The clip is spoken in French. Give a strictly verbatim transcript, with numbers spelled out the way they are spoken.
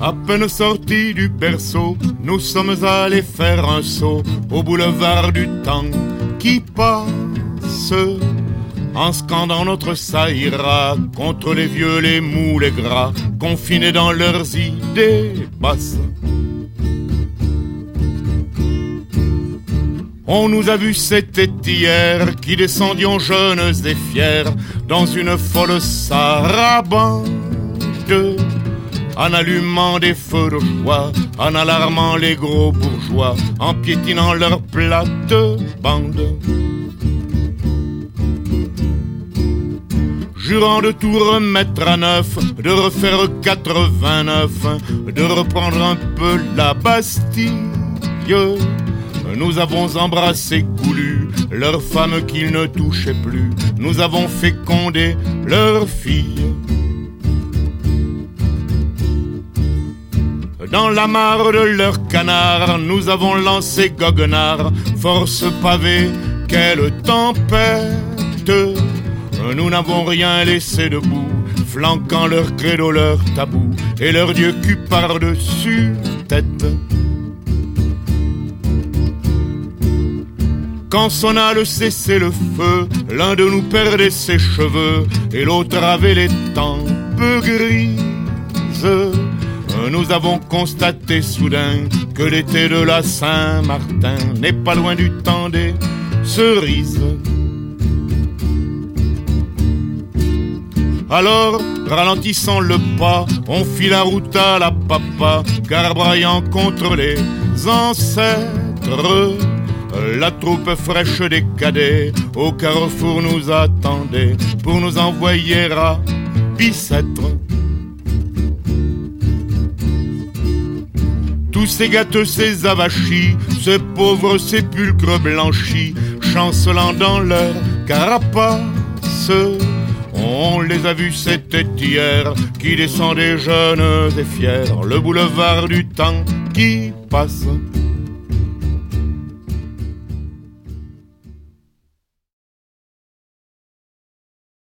À peine sortis du berceau, nous sommes allés faire un saut au boulevard du temps qui passe, en scandant notre ça ira contre les vieux, les mous, les gras, confinés dans leurs idées basses. On nous a vus, c'était hier, qui descendions jeunes et fiers dans une folle sarabande, en allumant des feux de joie, en alarmant les gros bourgeois, en piétinant leurs plates-bandes. Jurant de tout remettre à neuf, de refaire quatre-vingt-neuf, de reprendre un peu la Bastille, nous avons embrassé goulu leurs femmes qu'ils ne touchaient plus, nous avons fécondé leurs filles. Dans la mare de leurs canards, nous avons lancé goguenard, force pavée, quelle tempête! Nous n'avons rien laissé debout, flanquant leur credo, leur tabou, et leur dieu cul par-dessus tête. Quand sonna le cessez-le-feu, l'un de nous perdait ses cheveux, et l'autre avait les tempes grises. Nous avons constaté soudain que l'été de la Saint-Martin n'est pas loin du temps des cerises. Alors, ralentissant le pas, on fit la route à la papa, garbraillant contre les ancêtres. La troupe fraîche des cadets au carrefour nous attendait pour nous envoyer à Bicêtre. Tous ces gâteux, ces avachis, ces pauvres sépulcres blanchis, chancelant dans leur carapace, on les a vus, c'était hier, qui descendaient jeunes et fiers, le boulevard du temps qui passe.